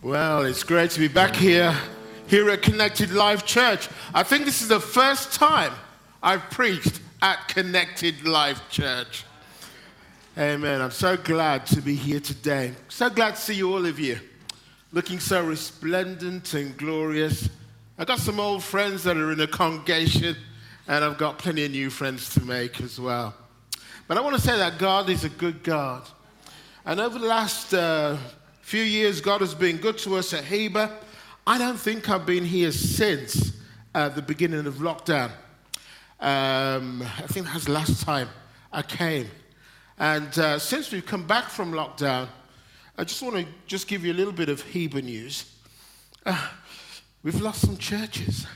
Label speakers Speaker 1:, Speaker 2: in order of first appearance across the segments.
Speaker 1: Well, it's great to be back here at Connected Life Church. I think this is the first time I've preached at Connected Life Church. Amen. I'm so glad to be here today. So glad to see all of you, looking so resplendent and glorious. I've got some old friends that are in the congregation, and I've got plenty of new friends to make as well. But I want to say that God is a good God. And over the last few years, God has been good to us at Heber. I don't think I've been here since the beginning of lockdown. I think that was the last time I came. And since we've come back from lockdown, I just want to give you a little bit of Heber news. We've lost some churches.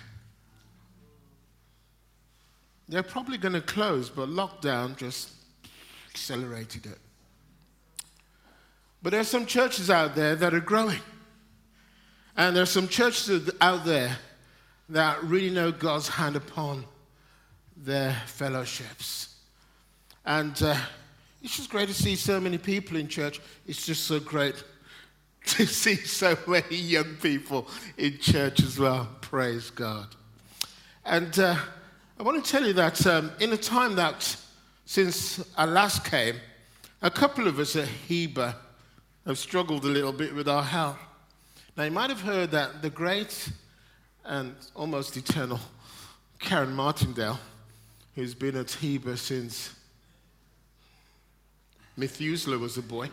Speaker 1: They're probably going to close, but lockdown just accelerated it. But there are some churches out there that are growing. And there are some churches out there that really know God's hand upon their fellowships. And it's just great to see so many people in church. It's just so great to see so many young people in church as well. Praise God. And I want to tell you that in a time that since I last came, a couple of us at Heber have struggled a little bit with our health. Now, you might have heard that the great and almost eternal Karen Martindale, who's been at Heber since Methuselah was a boy,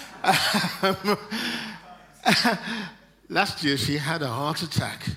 Speaker 1: last year she had a heart attack.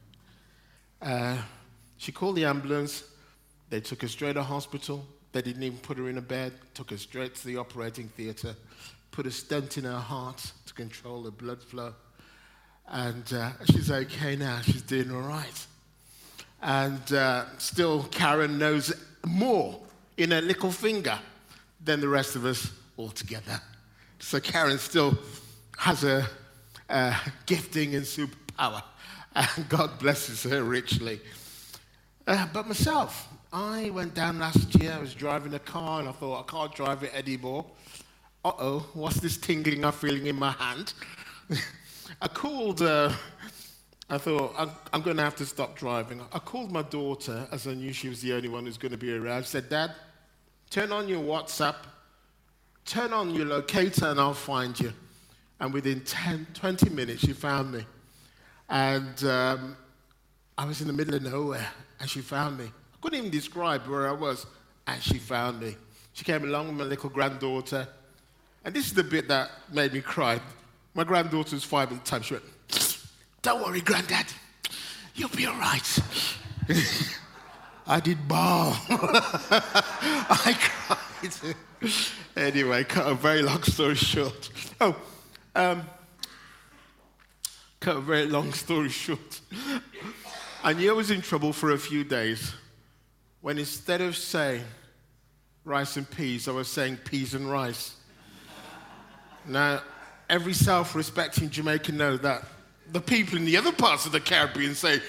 Speaker 1: She called the ambulance. They took her straight to hospital. They didn't even put her in a bed. Took her straight to the operating theatre. Put a stent in her heart to control the blood flow. And she's okay now. She's doing all right. And still, Karen knows more in her little finger than the rest of us all together. So Karen still has a gifting and superpower. And God blesses her richly. But myself, I went down last year. I was driving a car, and I thought, I can't drive it anymore. Uh-oh, what's this tingling I'm feeling in my hand? I called, I thought, I'm going to have to stop driving. I called my daughter, as I knew she was the only one who's going to be around. I said, Dad, turn on your WhatsApp, turn on your locator, and I'll find you. And within 20 minutes, she found me. And I was in the middle of nowhere, and she found me. I couldn't even describe where I was, and she found me. She came along with my little granddaughter. And this is the bit that made me cry. My granddaughter was 5 at the time. She went, "Don't worry, Granddad. You'll be all right." I did bawl. I cried. Anyway, cut a very long story short. Cut a very long story short. I knew I was in trouble for a few days when instead of saying rice and peas, I was saying peas and rice. Now, every self-respecting Jamaican knows that the people in the other parts of the Caribbean say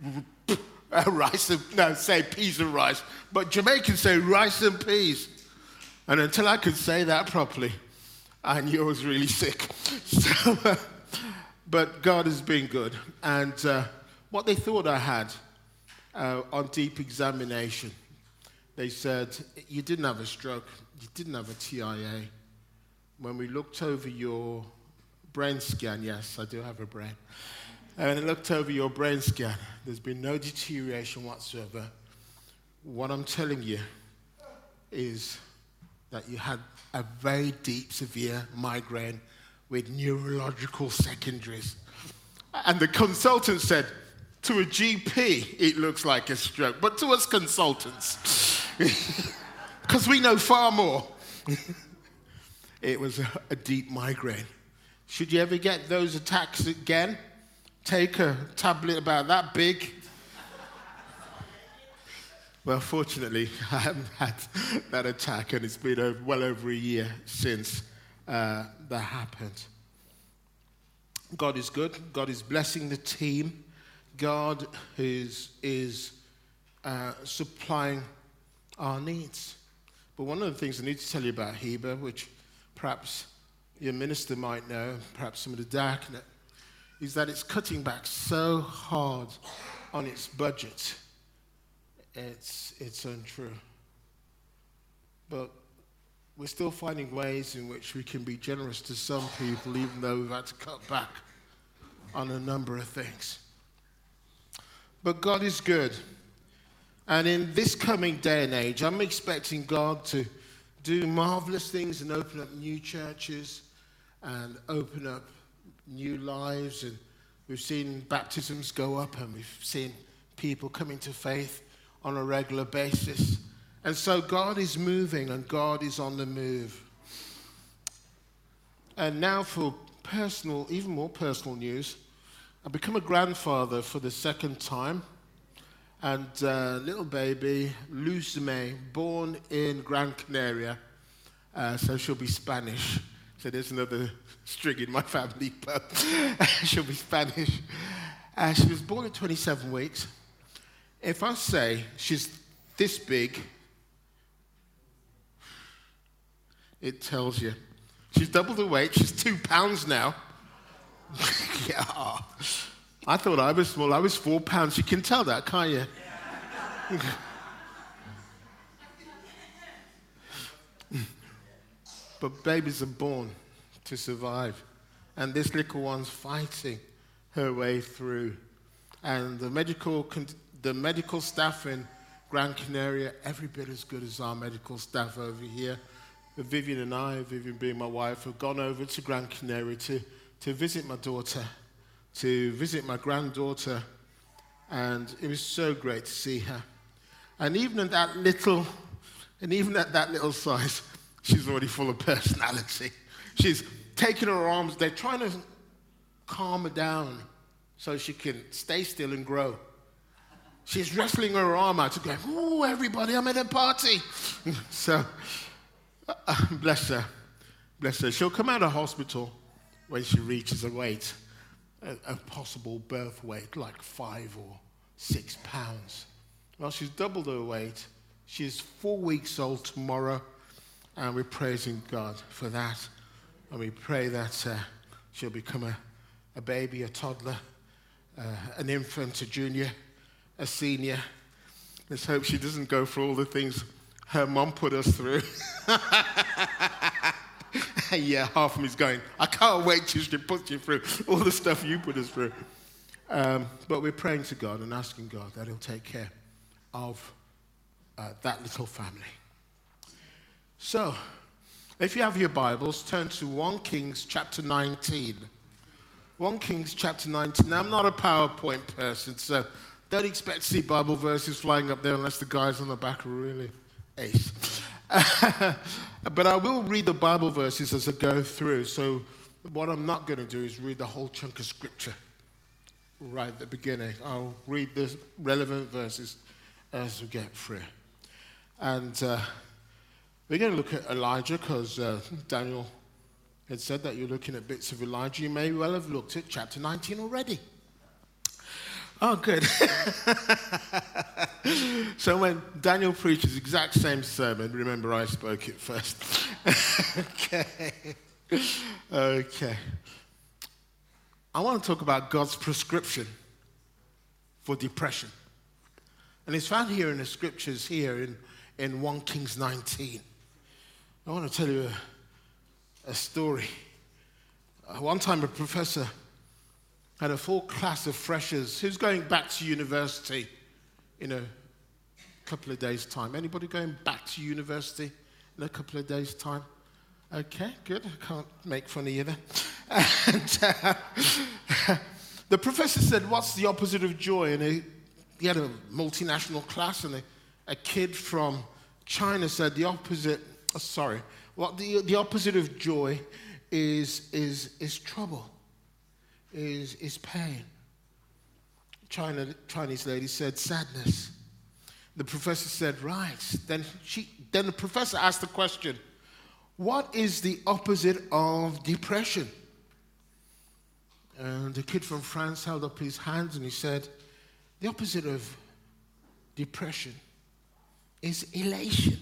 Speaker 1: say peas and rice, but Jamaicans say rice and peas. And until I could say that properly, I knew I was really sick. So, but God has been good. And what they thought I had on deep examination, they said, you didn't have a stroke, you didn't have a TIA. When we looked over your brain scan, yes, I do have a brain. And I looked over your brain scan. There's been no deterioration whatsoever. What I'm telling you is that you had a very deep, severe migraine with neurological secondaries. And the consultant said, to a GP, it looks like a stroke, but to us consultants, because we know far more, it was a deep migraine. Should you ever get those attacks again, take a tablet about that big. Well, fortunately, I haven't had that attack, and it's been well over a year since that happened. God is good. God is blessing the team. God is supplying our needs. But one of the things I need to tell you about Heber, which perhaps your minister might know, perhaps some of the diaconate, is that it's cutting back so hard on its budget. It's untrue. But we're still finding ways in which we can be generous to some people, even though we've had to cut back on a number of things. But God is good. And in this coming day and age, I'm expecting God to do marvelous things and open up new churches and open up new lives. And we've seen baptisms go up, and we've seen people coming to faith on a regular basis. And so God is moving, and God is on the move. And now for personal, even more personal news, I've become a grandfather for the second time. And little baby, Luz May, born in Gran Canaria, so she'll be Spanish. So there's another string in my family, but she'll be Spanish. She was born at 27 weeks. If I say she's this big, it tells you. She's double the weight. She's 2 pounds now. Yeah. I thought I was small. I was 4 pounds. You can tell that, can't you? But babies are born to survive. And this little one's fighting her way through. And the medical staff in Gran Canaria, every bit as good as our medical staff over here. Vivian and I, Vivian being my wife, have gone over to Gran Canaria to visit my daughter, to visit my granddaughter, and it was so great to see her. And even at that little size, she's already full of personality. She's taking her arms, they're trying to calm her down so she can stay still and grow. She's wrestling her arm out to go, "Oh, everybody, I'm at a party." So, bless her. Bless her. She'll come out of hospital when she reaches a weight, a possible birth weight, like 5 or 6 pounds. Well, she's doubled her weight. She's 4 weeks old tomorrow, and we're praising God for that. And we pray that she'll become a baby, a toddler, an infant, a junior, a senior. Let's hope she doesn't go through all the things her mom put us through. Yeah, half of me's going, I can't wait till she puts you through all the stuff you put us through. But we're praying to God and asking God that He'll take care of that little family. So, if you have your Bibles, turn to 1 Kings chapter 19. 1 Kings chapter 19. Now, I'm not a PowerPoint person, so don't expect to see Bible verses flying up there unless the guys on the back are really ace. But I will read the Bible verses as I go through. So what I'm not going to do is read the whole chunk of scripture right at the beginning. I'll read the relevant verses as we get through. And we're going to look at Elijah because Daniel had said that you're looking at bits of Elijah. You may well have looked at chapter 19 already. Oh, good. So when Daniel preaches the exact same sermon, remember I spoke it first. Okay. I want to talk about God's prescription for depression. And it's found here in the scriptures here in 1 Kings 19. I want to tell you a story. One time a professor had a full class of freshers who's going back to university in a couple of days' time. Anybody going back to university in a couple of days' time? Okay, good. I can't make fun of you then. And the professor said, "What's the opposite of joy?" And he had a multinational class, and a kid from China said the opposite. The opposite of joy is trouble. Is pain. Chinese lady said sadness. The professor said, right. Then the professor asked the question, what is the opposite of depression? And the kid from France held up his hands and he said, the opposite of depression is elation.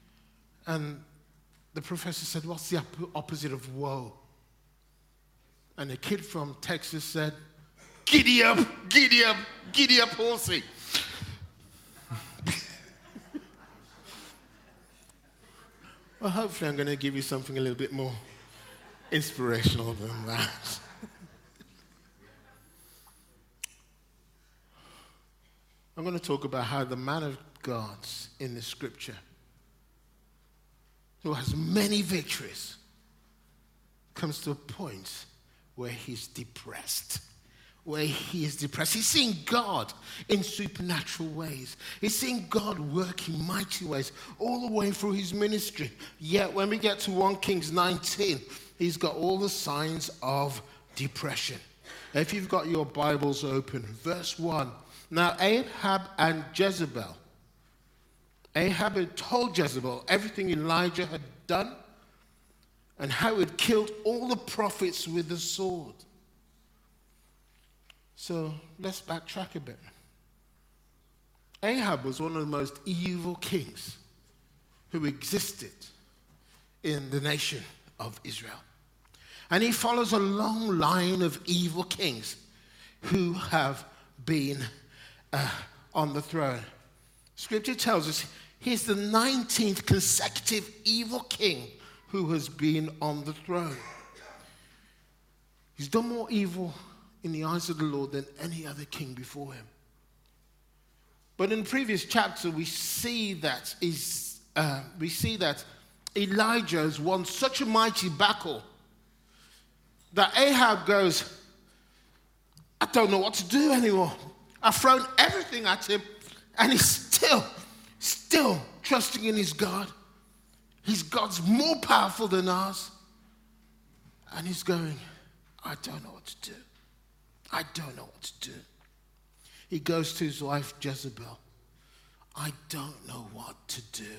Speaker 1: And the professor said, what's the opposite of woe? And a kid from Texas said, "Giddy up, giddy up, giddy up, horsey." Well, hopefully I'm going to give you something a little bit more inspirational than that. I'm going to talk about how the man of God in the scripture, who has many victories, comes to a point where he's depressed. He's seeing God in supernatural ways. He's seeing God work in mighty ways all the way through his ministry. Yet when we get to 1 Kings 19, he's got all the signs of depression. If you've got your Bibles open, verse 1. Now Ahab and Jezebel. Ahab had told Jezebel everything Elijah had done and how he had killed all the prophets with the sword. So let's backtrack a bit. Ahab was one of the most evil kings who existed in the nation of Israel. And he follows a long line of evil kings who have been on the throne. Scripture tells us he's the 19th consecutive evil king who has been on the throne. He's done more evil in the eyes of the Lord than any other king before him. But in the previous chapter, we see that Elijah has won such a mighty battle that Ahab goes, "I don't know what to do anymore. I've thrown everything at him, and he's still trusting in his God. His God's more powerful than ours." And he's going, "I don't know what to do. I don't know what to do." He goes to his wife Jezebel. "I don't know what to do."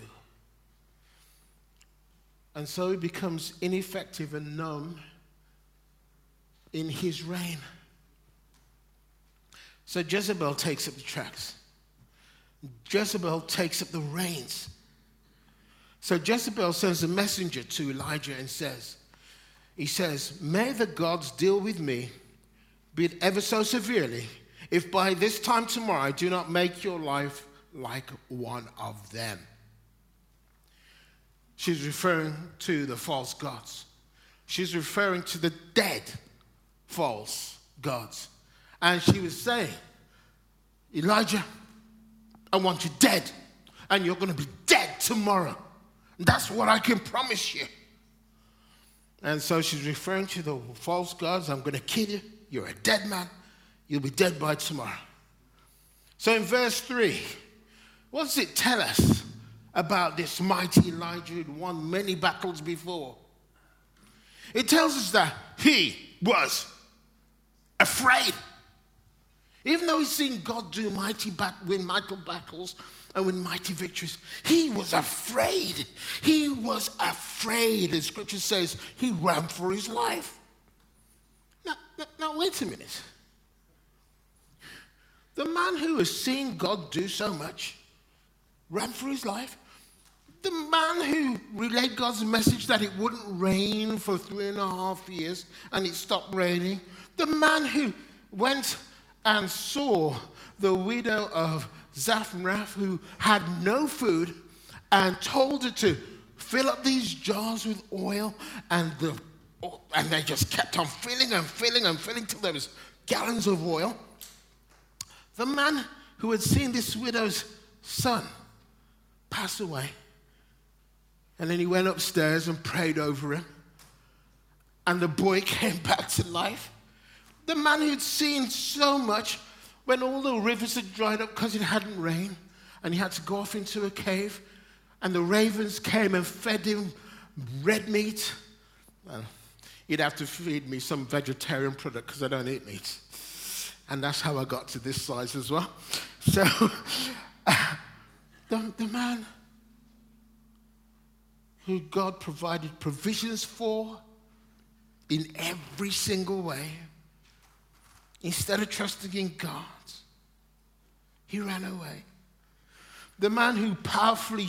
Speaker 1: And so he becomes ineffective and numb in his reign. So Jezebel takes up the tracks. Jezebel takes up the reins. So Jezebel sends a messenger to Elijah and says, "May the gods deal with me, be it ever so severely, if by this time tomorrow I do not make your life like one of them." She's referring to the false gods. She's referring to the dead false gods. And she was saying, "Elijah, I want you dead, and you're going to be dead tomorrow. That's what I can promise you." And so she's referring to the false gods. "I'm going to kill you. You're a dead man. You'll be dead by tomorrow." So in verse 3, what does it tell us about this mighty Elijah who'd won many battles before? It tells us that he was afraid. Even though he's seen God do win mighty battles and win mighty victories, he was afraid. He was afraid. The scripture says he ran for his life. Now wait a minute. The man who has seen God do so much ran for his life. The man who relayed God's message that it wouldn't rain for 3.5 years and it stopped raining. The man who went and saw the widow of Zarephath who had no food and told her to fill up these jars with oil, and they just kept on filling and filling and filling till there was gallons of oil. The man who had seen this widow's son pass away, and then he went upstairs and prayed over him, and the boy came back to life. The man who'd seen so much when all the rivers had dried up because it hadn't rained, and he had to go off into a cave, and the ravens came and fed him red meat. Well, you'd have to feed me some vegetarian product because I don't eat meat. And that's how I got to this size as well. So the man who God provided provisions for in every single way, instead of trusting in God, he ran away. The man who powerfully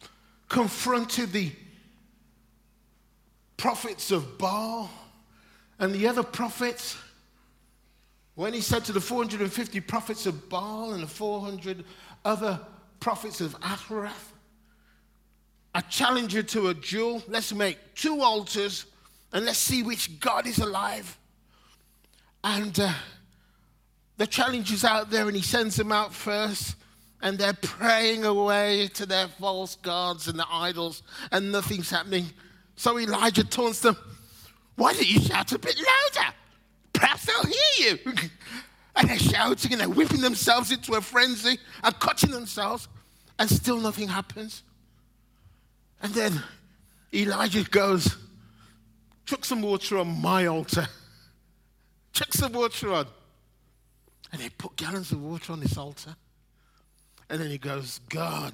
Speaker 1: confronted the prophets of Baal And the other prophets, when he said to the 450 prophets of Baal and the 400 other prophets of Ashtoreth, I challenge you to a duel. Let's make 2 altars and let's see which God is alive. And the challenge is out there, and he sends them out first, and they're praying away to their false gods and the idols, and nothing's happening. So Elijah taunts them. Why don't you shout a bit louder? Perhaps they'll hear you. And they're shouting and they're whipping themselves into a frenzy and cutting themselves, and still nothing happens. And then Elijah goes, chuck some water on my altar. Chuck some water on. And they put gallons of water on this altar. And then he goes, God,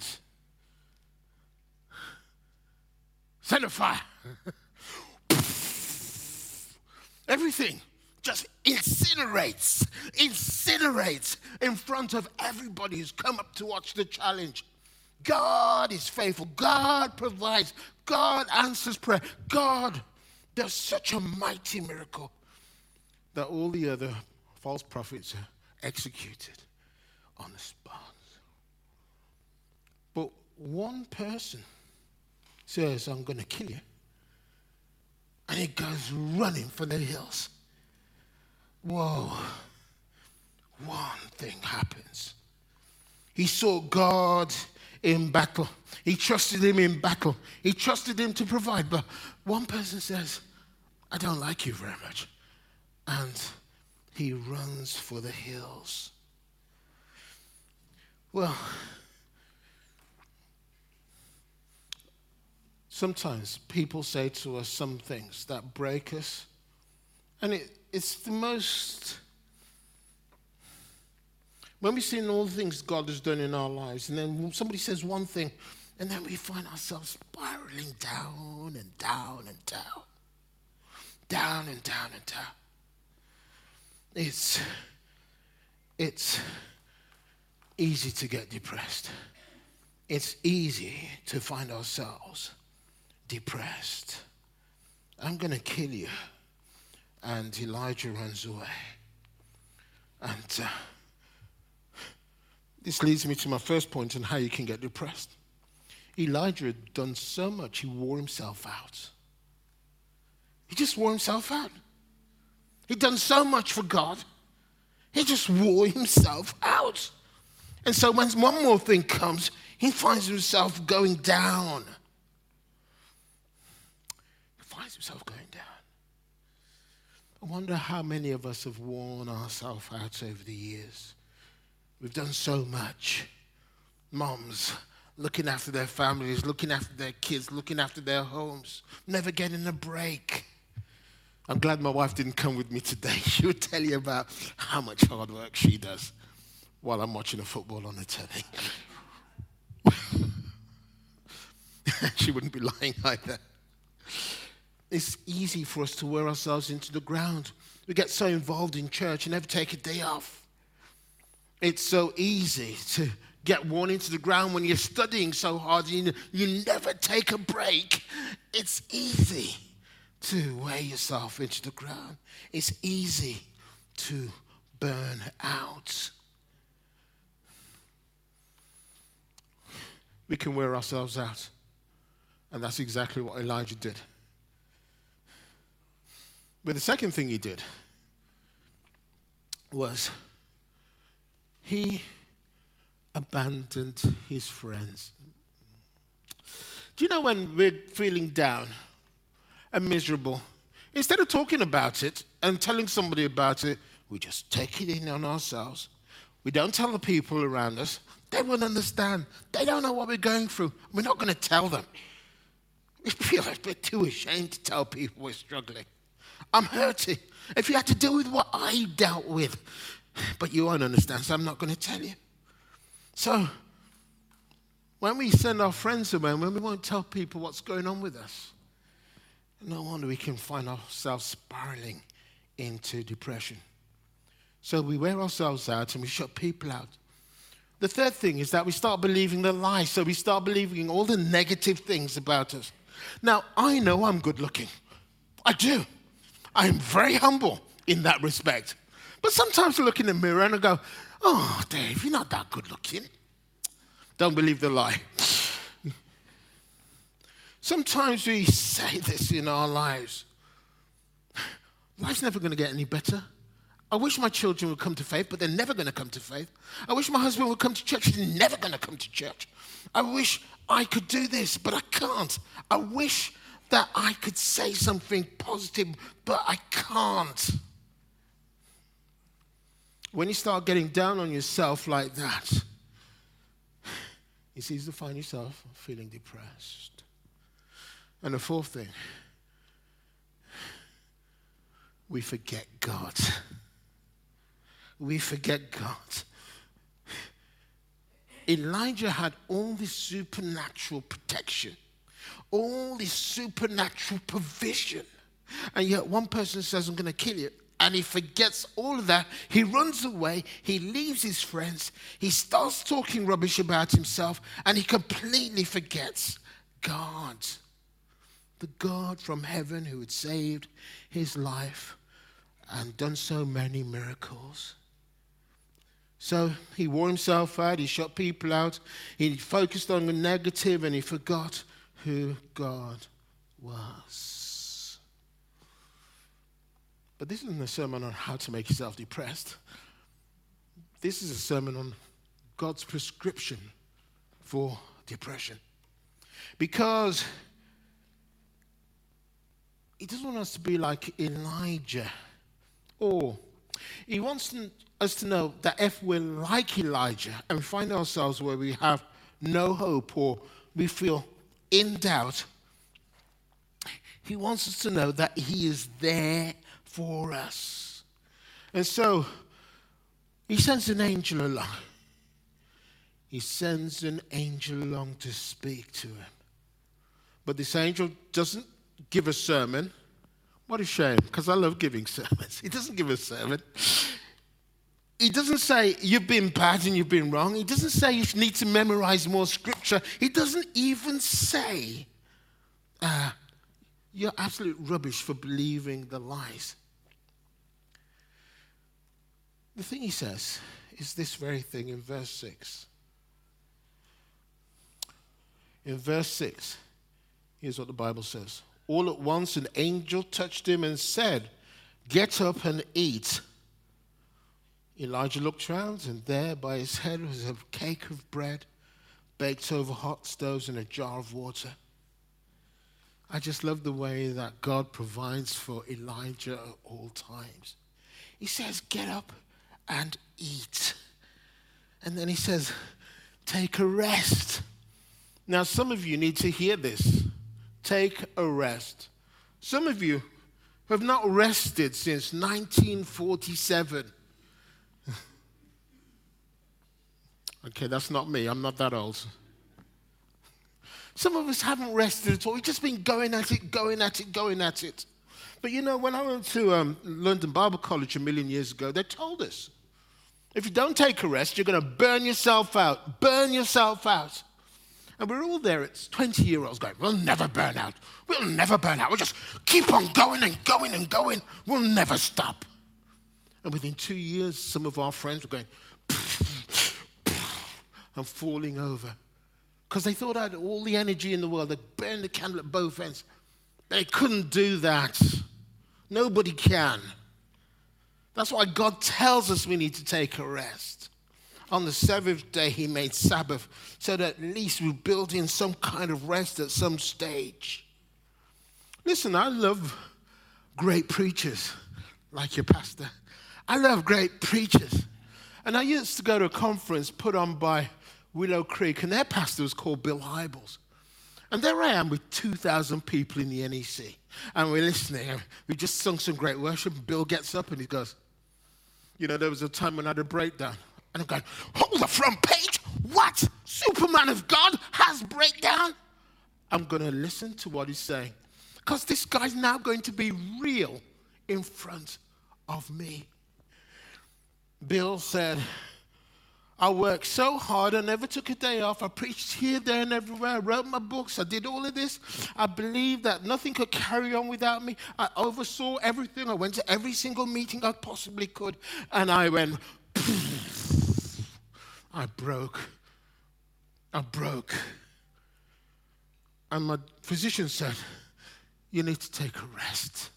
Speaker 1: send a fire. Everything just incinerates in front of everybody who's come up to watch the challenge. God is faithful. God provides. God answers prayer. God does such a mighty miracle that all the other false prophets are executed on the spot. But one person says, I'm going to kill you. And he goes running for the hills. Whoa. One thing happens. He saw God in battle. He trusted him in battle. He trusted him to provide. But one person says, I don't like you very much. And he runs for the hills. Well, sometimes people say to us some things that break us. And it's the most... When we've seen all the things God has done in our lives, and then somebody says one thing, and then we find ourselves spiraling down and down and down. Down and down and down. It's easy to get depressed. It's easy to find ourselves depressed. I'm going to kill you. And Elijah runs away. And this leads me to my first point on how you can get depressed. Elijah had done so much, he wore himself out. He just wore himself out. He'd done so much for God, he just wore himself out. And so when one more thing comes, he finds himself going down. He finds himself going down. I wonder how many of us have worn ourselves out over the years. We've done so much. Moms looking after their families, looking after their kids, looking after their homes, never getting a break. I'm glad my wife didn't come with me today. She would tell you about how much hard work she does while I'm watching the football on the telly. She wouldn't be lying either. It's easy for us to wear ourselves into the ground. We get so involved in church and never take a day off. It's so easy to get worn into the ground when you're studying so hard and you never take a break. It's easy to wear yourself into the ground. It's easy to burn out. We can wear ourselves out. And that's exactly what Elijah did. But the second thing he did was he abandoned his friends. Do you know when we're feeling down and miserable, instead of talking about it and telling somebody about it, we just take it in on ourselves. We don't tell the people around us. They won't understand. They don't know what we're going through. We're not going to tell them. We feel like we're too ashamed to tell people we're struggling. I'm hurting. If you had to deal with what I dealt with, but you won't understand, so I'm not going to tell you. So, when we send our friends away, when we won't tell people what's going on with us, no wonder we can find ourselves spiraling into depression. So we wear ourselves out and we shut people out. The third thing is that we start believing the lie. So we start believing all the negative things about us. Now, I know I'm good looking. I do. I'm very humble in that respect. But sometimes I look in the mirror and I go, oh, Dave, you're not that good looking. Don't believe the lie. Sometimes we say this in our lives. Life's never going to get any better. I wish my children would come to faith, but they're never going to come to faith. I wish my husband would come to church. He's never going to come to church. I wish I could do this, but I can't. I wish that I could say something positive, but I can't. When you start getting down on yourself like that, it's easy to find yourself feeling depressed. And the fourth thing, we forget God. We forget God. Elijah had all this supernatural protection, all this supernatural provision. And yet one person says, I'm going to kill you. And he forgets all of that. He runs away. He leaves his friends. He starts talking rubbish about himself. And he completely forgets God. The God from heaven who had saved his life and done so many miracles. So he wore himself out. He shut people out. He focused on the negative and he forgot who God was. But this isn't a sermon on how to make yourself depressed. This is a sermon on God's prescription for depression. Because he doesn't want us to be like Elijah. Or he wants us to know that if we're like Elijah and find ourselves where we have no hope or we feel in doubt, he wants us to know that he is there for us. And so he sends an angel along. He sends an angel along to speak to him. But this angel doesn't give a sermon. What a shame, because I love giving sermons. He doesn't give a sermon. He doesn't say, you've been bad and you've been wrong. He doesn't say you need to memorize more scripture. He doesn't even say, you're absolute rubbish for believing the lies. The thing he says is this very thing in verse 6. In verse 6, here's what the Bible says. All at once an angel touched him and said, get up and eat. Elijah looked round, and there by his head was a cake of bread baked over hot stoves and a jar of water. I just love the way that God provides for Elijah at all times. He says, get up and eat. And then he says, take a rest. Now, some of you need to hear this. Take a rest. Some of you have not rested since 1947. Okay, that's not me. I'm not that old. Some of us haven't rested at all. We've just been going at it. But you know, when I went to London Bible College a million years ago, they told us, if you don't take a rest, you're going to burn yourself out. Burn yourself out. And we're all there, it's 20-year-olds going, we'll never burn out. We'll never burn out. We'll just keep on going and going and going. We'll never stop. And within 2 years, some of our friends were going, and falling over. Because they thought I had all the energy in the world. They'd burn the candle at both ends. They couldn't do that. Nobody can. That's why God tells us we need to take a rest. On the seventh day, he made Sabbath so that at least we build in some kind of rest at some stage. Listen, I love great preachers like your pastor. I love great preachers. And I used to go to a conference put on by Willow Creek, and their pastor was called Bill Hybels. And there I am with 2,000 people in the NEC. And we're listening. And we just sung some great worship. And Bill gets up and he goes, you know, there was a time when I had a breakdown. And I'm going, hold the front page? What? Superman of God has breakdown? I'm going to listen to what he's saying. Because this guy's now going to be real in front of me. Bill said, I worked so hard. I never took a day off. I preached here, there, and everywhere. I wrote my books. I did all of this. I believed that nothing could carry on without me. I oversaw everything. I went to every single meeting I possibly could. And I went, I broke. And my physician said, you need to take a rest.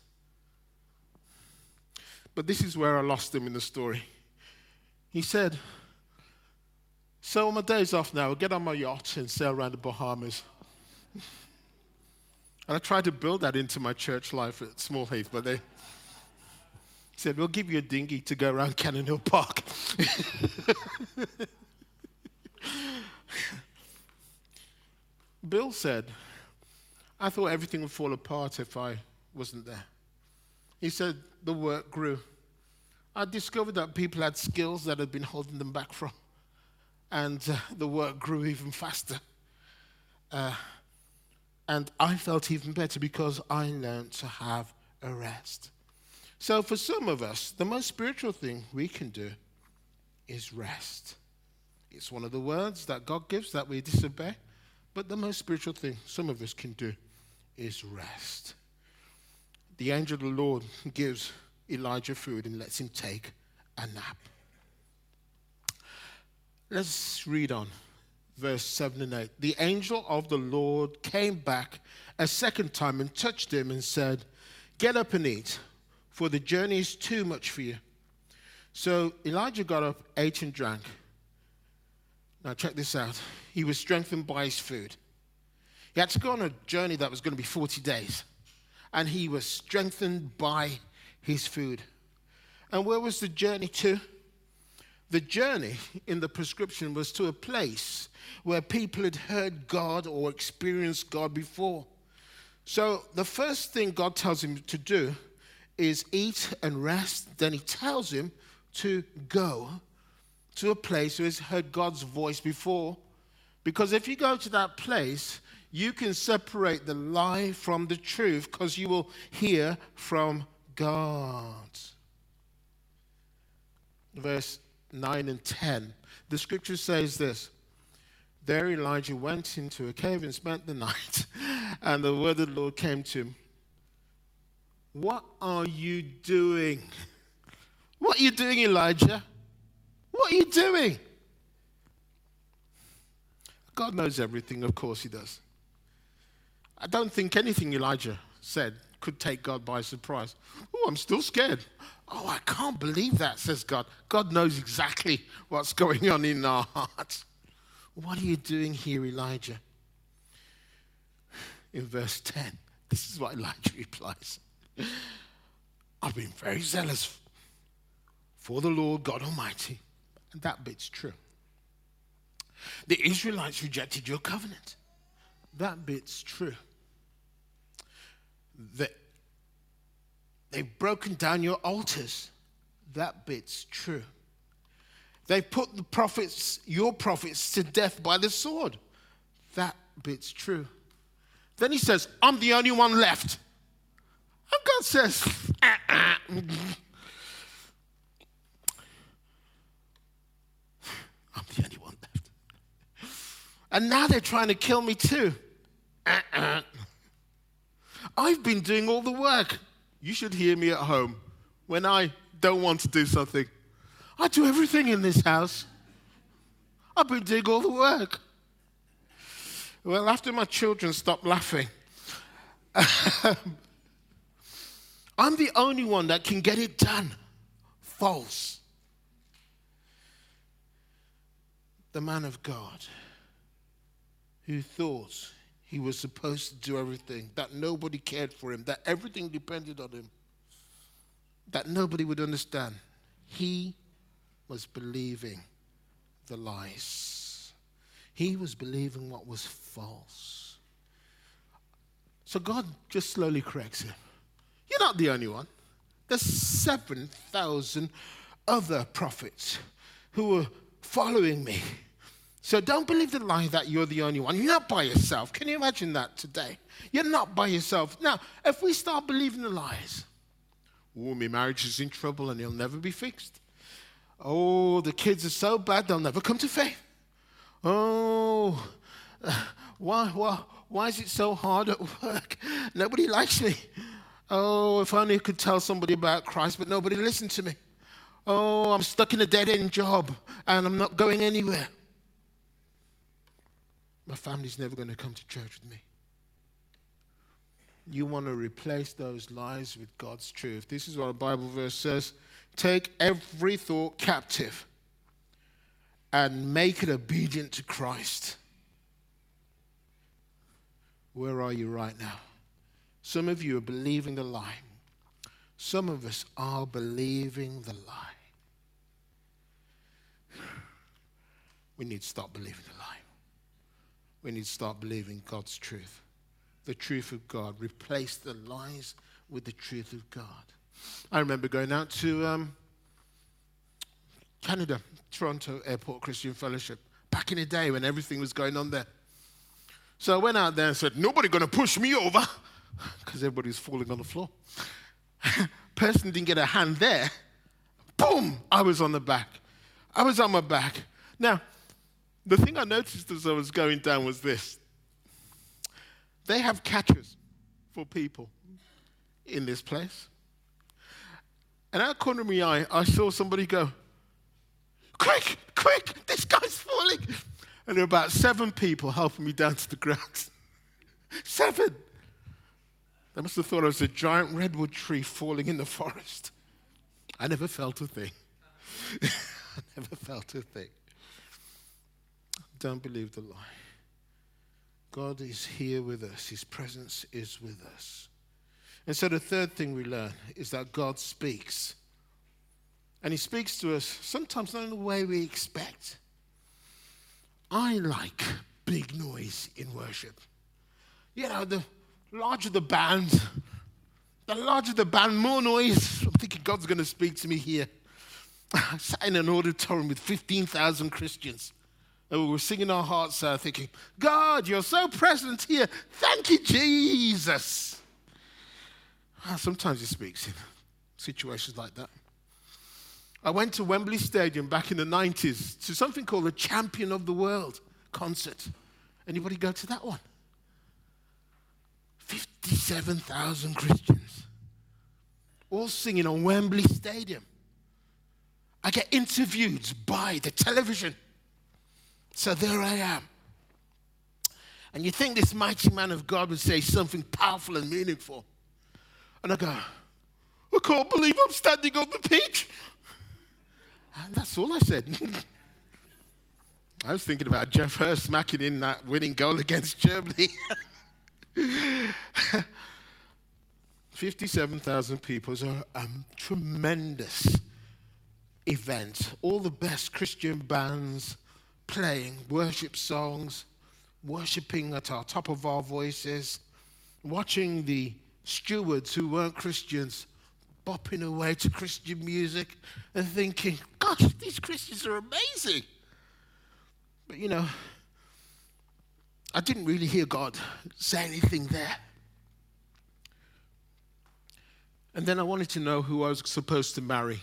Speaker 1: But this is where I lost him in the story. He said, so on my days off now, I'll get on my yacht and sail around the Bahamas. And I tried to build that into my church life at Small Heath, but they said, we'll give you a dinghy to go around Cannon Hill Park. Bill said, I thought everything would fall apart if I wasn't there. He said, the work grew. I discovered that people had skills that had been holding them back from. And the work grew even faster. And I felt even better because I learned to have a rest. So for some of us, the most spiritual thing we can do is rest. It's one of the words that God gives that we disobey. But the most spiritual thing some of us can do is rest. The angel of the Lord gives Elijah food and lets him take a nap. Let's read on, verse 7 and 8. The angel of the Lord came back a second time and touched him and said, get up and eat, for the journey is too much for you. So Elijah got up, ate and drank. Now check this out. He was strengthened by his food. He had to go on a journey that was going to be 40 days. And he was strengthened by his food. And where was the journey to? The journey in the prescription was to a place where people had heard God or experienced God before. So the first thing God tells him to do is eat and rest. Then he tells him to go to a place where he's heard God's voice before. Because if you go to that place, you can separate the lie from the truth because you will hear from God. Verse 9 and 10. The scripture says this. There Elijah went into a cave and spent the night. And the word of the Lord came to him. What are you doing? What are you doing, Elijah? What are you doing? God knows everything, of course he does. I don't think anything Elijah said could take God by surprise. Oh, I'm still scared. Oh, I can't believe that, says God. God knows exactly what's going on in our hearts. What are you doing here, Elijah? In verse 10, this is what Elijah replies. I've been very zealous for the Lord God Almighty. And that bit's true. The Israelites rejected your covenant. That bit's true. They've broken down your altars. That bit's true. They put the prophets, your prophets, to death by the sword. That bit's true. Then he says, I'm the only one left. And God says, I'm the only one left. And now they're trying to kill me too. I've been doing all the work. You should hear me at home when I don't want to do something. I do everything in this house. I've been doing all the work. Well, after my children stopped laughing, I'm the only one that can get it done. False. The man of God who thought he was supposed to do everything, that nobody cared for him, that everything depended on him, that nobody would understand. He was believing the lies. He was believing what was false. So God just slowly corrects him. You're not the only one. There's 7,000 other prophets who were following me. So don't believe the lie that you're the only one. You're not by yourself. Can you imagine that today? You're not by yourself. Now, if we start believing the lies, oh, my marriage is in trouble and it'll never be fixed. Oh, the kids are so bad, they'll never come to faith. Oh, why is it so hard at work? Nobody likes me. Oh, if only I could tell somebody about Christ, but nobody listened to me. Oh, I'm stuck in a dead-end job, and I'm not going anywhere. My family's never going to come to church with me. You want to replace those lies with God's truth. This is what a Bible verse says. Take every thought captive and make it obedient to Christ. Where are you right now? Some of you are believing the lie. Some of us are believing the lie. We need to stop believing the lie. We need to start believing God's truth. The truth of God. Replace the lies with the truth of God. I remember going out to Canada, Toronto Airport Christian Fellowship, back in the day when everything was going on there. So I went out there and said, nobody going to push me over, because everybody's falling on the floor. Person didn't get a hand there. Boom! I was on the back. I was on my back. Now, the thing I noticed as I was going down was this. They have catchers for people in this place. And out of the corner of my eye, I saw somebody go, quick, this guy's falling. And there were about 7 people helping me down to the ground. 7. They must have thought I was a giant redwood tree falling in the forest. I never felt a thing. I never felt a thing. Don't believe the lie. God is here with us. His presence is with us. And so the third thing we learn is that God speaks. And he speaks to us sometimes not in the way we expect. I like big noise in worship. You know, the larger the band, more noise. I'm thinking God's going to speak to me here. I sat in an auditorium with 15,000 Christians. And we were singing our hearts out thinking, God, you're so present here. Thank you, Jesus. Sometimes he speaks in situations like that. I went to Wembley Stadium back in the 90s to something called the Champion of the World concert. Anybody go to that one? 57,000 Christians, all singing on Wembley Stadium. I get interviewed by the television. So there I am. And you think this mighty man of God would say something powerful and meaningful. And I go, I can't believe I'm standing on the pitch. And that's all I said. I was thinking about Jeff Hurst smacking in that winning goal against Germany. 57,000 people is a tremendous event. All the best Christian bands playing worship songs, worshiping at our top of our voices, watching the stewards who weren't Christians bopping away to Christian music and thinking, gosh, these Christians are amazing. But you know, I didn't really hear God say anything there. And then I wanted to know who I was supposed to marry.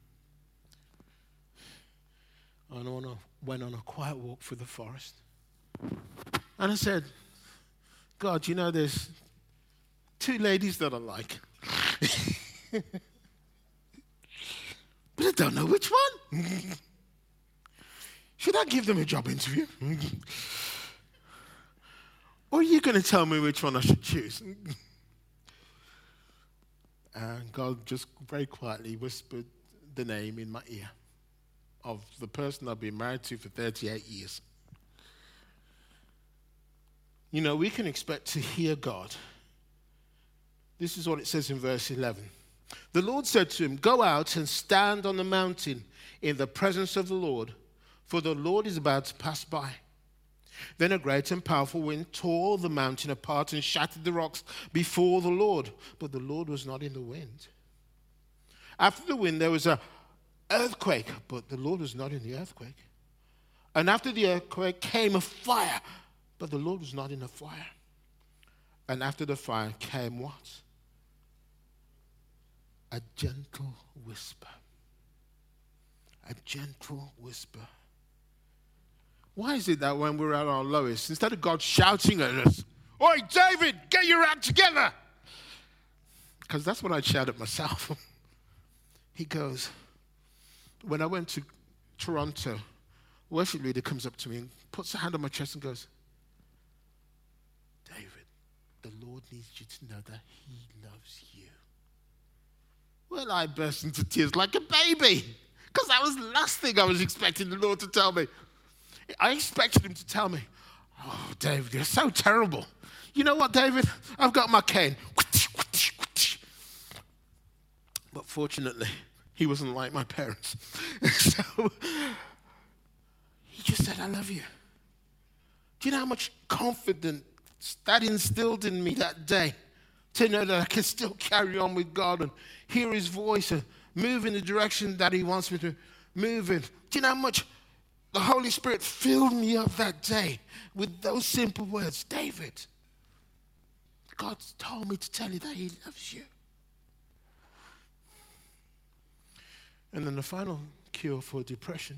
Speaker 1: And I went on a quiet walk through the forest. And I said, God, you know, there's 2 ladies that I like. But I don't know which one. Should I give them a job interview? Or are you going to tell me which one I should choose? And God just very quietly whispered the name in my ear of the person I've been married to for 38 years. You know, we can expect to hear God. This is what it says in verse 11. The Lord said to him, go out and stand on the mountain in the presence of the Lord, for the Lord is about to pass by. Then a great and powerful wind tore the mountain apart and shattered the rocks before the Lord. But the Lord was not in the wind. After the wind, there was an earthquake, but the Lord was not in the earthquake. And after the earthquake came a fire, but the Lord was not in the fire. And after the fire came what? A gentle whisper. a gentle whisper. Why is it that when we're at our lowest, instead of God shouting at us, "Oi, David, get your act together," because that's what I'd shout at myself. He goes, when I went to Toronto, worship leader comes up to me and puts a hand on my chest and goes, "David, the Lord needs you to know that he loves you." Well, I burst into tears like a baby, because that was the last thing I was expecting the Lord to tell me. I expected him to tell me, "Oh, David, you're so terrible. You know what, David? I've got my cane." But fortunately, he wasn't like my parents. So he just said, "I love you." Do you know how much confidence that instilled in me that day? To know that I can still carry on with God and hear his voice and move in the direction that he wants me to move in. Do you know how much the Holy Spirit filled me up that day with those simple words? "David, God told me to tell you that he loves you." And then the final cure for depression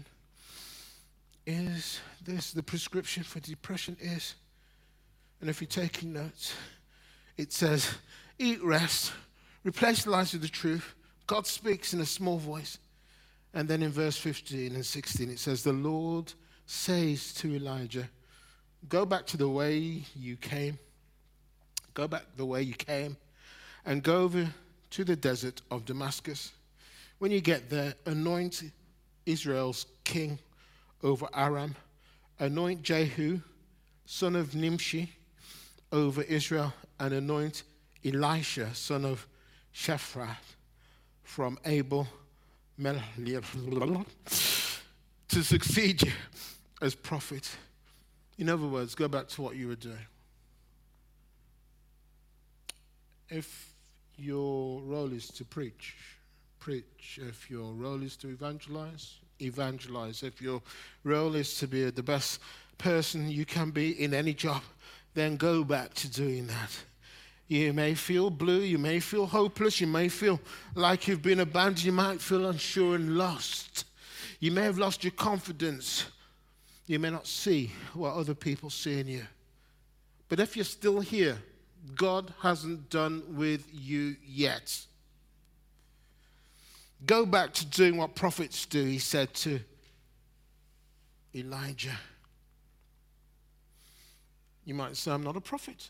Speaker 1: is this. The prescription for depression is, and if you're taking notes, it says, eat rest, replace lies with the truth. God speaks in a small voice. And then in verse 15 and 16, it says, the Lord says to Elijah, go back to the way you came. Go back the way you came and go over to the desert of Damascus. When you get there, anoint Israel's king over Aram. Anoint Jehu, son of Nimshi, over Israel. And anoint Elisha, son of Shaphat, from Abel to succeed you as prophet. In other words, go back to what you were doing. If your role is to preach. If your role is to evangelize. If your role is to be the best person you can be in any job, then go back to doing that. You may feel blue, you may feel hopeless, you may feel like you've been abandoned, you might feel unsure and lost. You may have lost your confidence. You may not see what other people see in you. But if you're still here, God hasn't done with you yet. Go back to doing what prophets do, he said to Elijah. You might say, I'm not a prophet.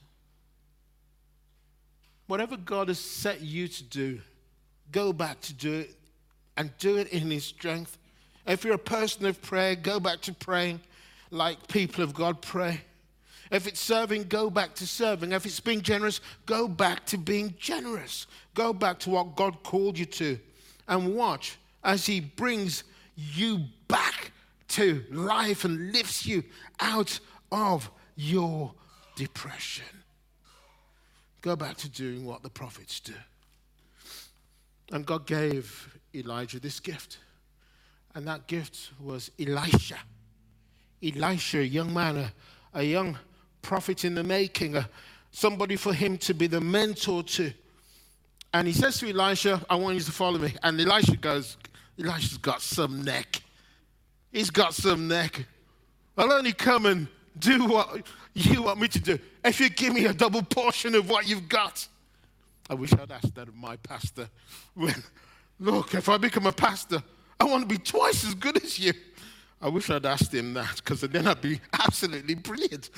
Speaker 1: Whatever God has set you to do, go back to do it and do it in his strength. If you're a person of prayer, go back to praying like people of God pray. If it's serving, go back to serving. If it's being generous, go back to being generous. Go back to what God called you to. And watch as he brings you back to life and lifts you out of your depression. Go back to doing what the prophets do. And God gave Elijah this gift. And that gift was Elisha. Elisha, a young man, a young prophet in the making, somebody for him to be the mentor to. And he says to Elisha, I want you to follow me. And Elisha goes, Elisha's got some neck. He's got some neck. I'll only come and do what you want me to do if you give me a double portion of what you've got. I wish I'd asked that of my pastor. Look, if I become a pastor, I want to be twice as good as you. I wish I'd asked him that, because then I'd be absolutely brilliant.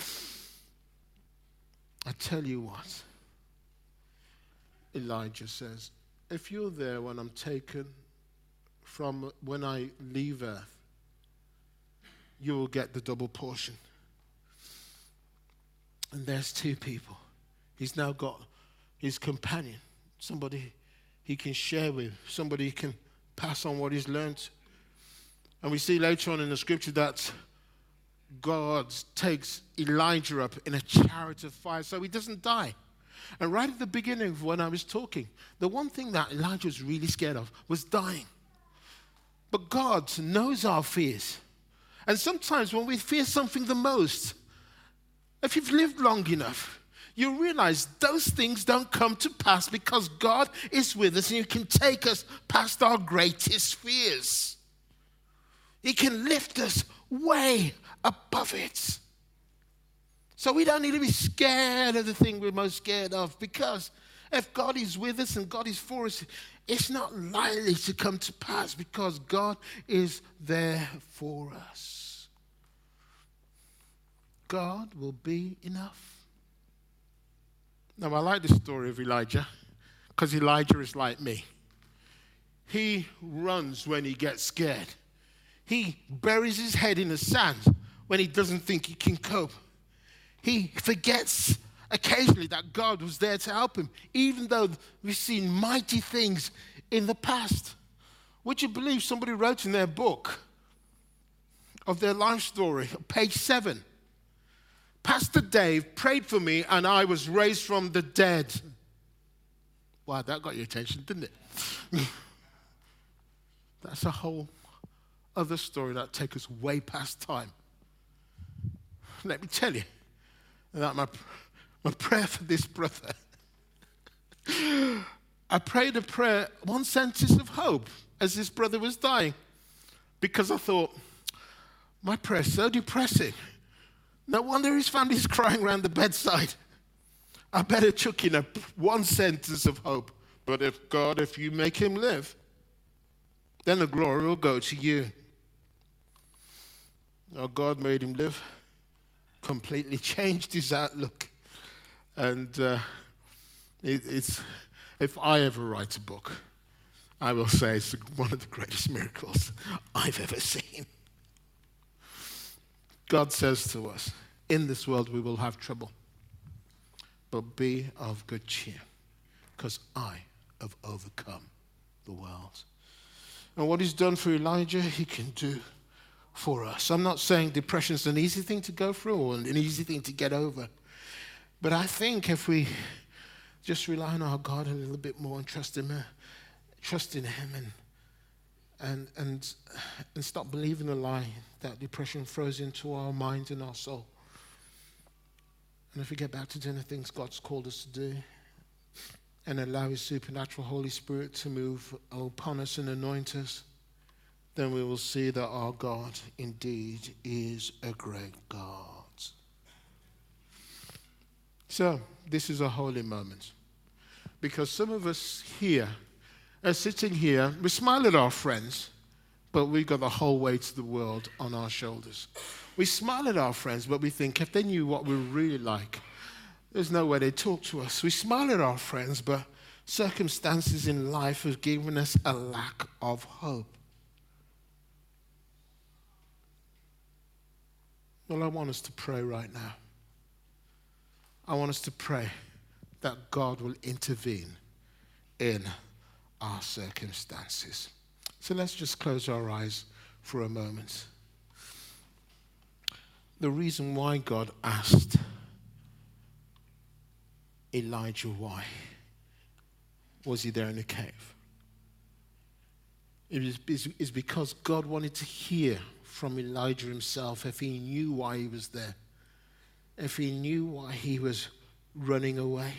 Speaker 1: I tell you what, Elijah says, if you're there when I'm taken from when I leave earth, you will get the double portion. And there's two people. He's now got his companion, somebody he can share with, somebody he can pass on what he's learned. And we see later on in the scripture that God takes Elijah up in a chariot of fire so he doesn't die. And right at the beginning of when I was talking, the one thing that Elijah was really scared of was dying. But God knows our fears. And sometimes when we fear something the most, if you've lived long enough, you realize those things don't come to pass because God is with us and he can take us past our greatest fears. He can lift us way above it. So we don't need to be scared of the thing we're most scared of, because if God is with us and God is for us, it's not likely to come to pass, because God is there for us. God will be enough. Now, I like the story of Elijah, because Elijah is like me. He runs when he gets scared. He buries his head in the sand when he doesn't think he can cope. He forgets occasionally that God was there to help him, even though we've seen mighty things in the past. Would you believe somebody wrote in their book of their life story, page 7, Pastor Dave prayed for me and I was raised from the dead. Wow, that got your attention, didn't it? That's a whole other story that takes us way past time. Let me tell you that my prayer for this brother, I prayed a prayer, one sentence of hope as this brother was dying, because I thought, my prayer is so depressing. No wonder his family's crying around the bedside. I better chuck in one sentence of hope. But if you make him live, then the glory will go to you. Oh, God made him live, completely changed his outlook. And if I ever write a book, I will say it's one of the greatest miracles I've ever seen. God says to us, in this world we will have trouble, but be of good cheer, because I have overcome the world. And what he's done for Elijah, he can do for us. I'm not saying depression is an easy thing to go through or an easy thing to get over, but I think if we just rely on our God a little bit more and trust in him and stop believing the lie that depression throws into our mind and our soul. And if we get back to doing the things God's called us to do and allow his supernatural Holy Spirit to move upon us and anoint us, then we will see that our God indeed is a great God. So, this is a holy moment, because some of us here are sitting here, we smile at our friends, but we've got the whole weight of the world on our shoulders. We smile at our friends, but we think if they knew what we're really like, there's no way they'd talk to us. We smile at our friends, but circumstances in life have given us a lack of hope. Well, I want us to pray right now. I want us to pray that God will intervene in our circumstances. So let's just close our eyes for a moment. The reason why God asked Elijah why was he there in the cave? It's because God wanted to hear from Elijah himself if he knew why he was there, if he knew why he was running away.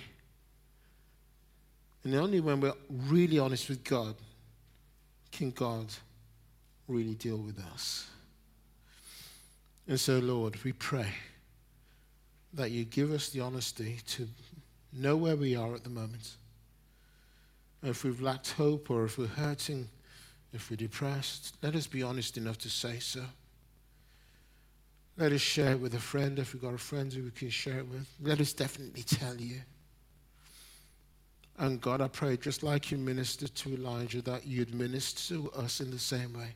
Speaker 1: And only when we're really honest with God can God really deal with us. And so, Lord, we pray that you give us the honesty to know where we are at the moment. If we've lacked hope, or if we're hurting, if we're depressed, let us be honest enough to say so. Let us share it with a friend if we've got a friend who we can share it with. Let us definitely tell you. And God, I pray, just like you ministered to Elijah, that you'd minister to us in the same way.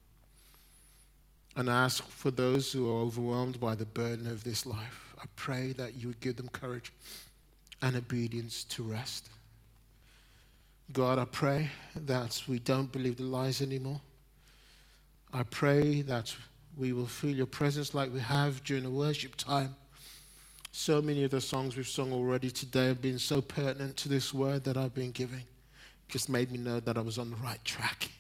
Speaker 1: And I ask for those who are overwhelmed by the burden of this life, I pray that you would give them courage and obedience to rest. God, I pray that we don't believe the lies anymore. I pray that we will feel your presence like we have during the worship time. So many of the songs we've sung already today have been so pertinent to this word that I've been giving. Just made me know that I was on the right track.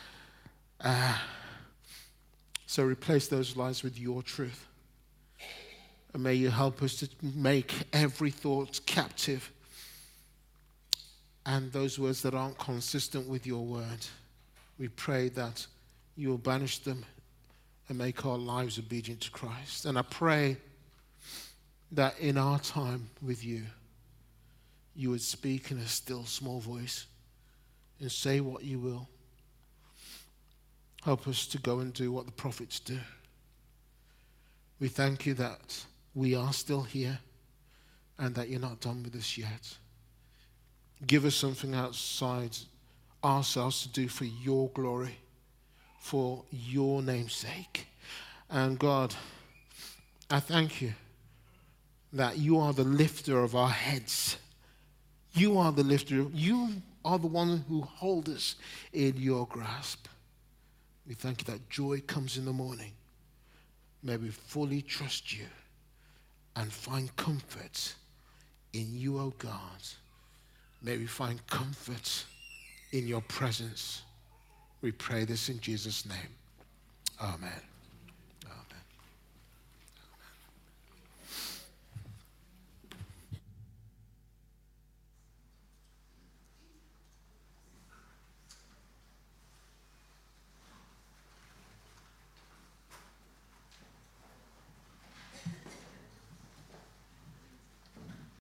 Speaker 1: So replace those lies with your truth. And may you help us to make every thought captive. And those words that aren't consistent with your word, we pray that you will banish them and make our lives obedient to Christ. And I pray that in our time with you, you would speak in a still small voice and say what you will. Help us to go and do what the prophets do. We thank you that we are still here and that you're not done with us yet. Give us something outside ourselves to do for your glory, for your name's sake. And God, I thank you that you are the lifter of our heads. You are the lifter. You are the one who holds us in your grasp. We thank you that joy comes in the morning. May we fully trust you and find comfort in you, O God. May we find comfort in your presence. We pray this in Jesus' name. Amen.